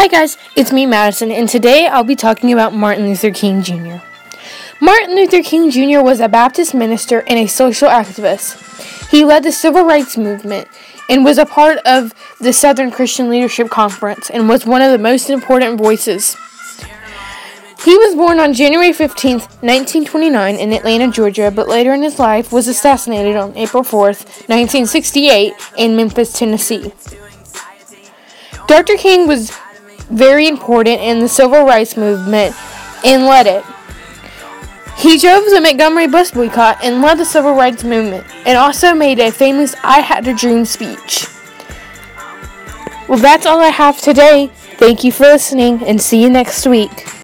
Hi guys, it's me Madison, and today I'll be talking about Martin Luther King Jr. Martin Luther King Jr. was a Baptist minister and a social activist. He led the Civil Rights Movement and was a part of the Southern Christian Leadership Conference and was one of the most important voices. He was born on January 15, 1929 in Atlanta, Georgia, but later in his life was assassinated on April 4, 1968 in Memphis, Tennessee. Dr. King was very important in the Civil Rights Movement and led it. He drove the Montgomery bus boycott and led the Civil Rights Movement and also made a famous "I Had a Dream" speech. Well, that's all I have today. Thank you for listening and see you next week.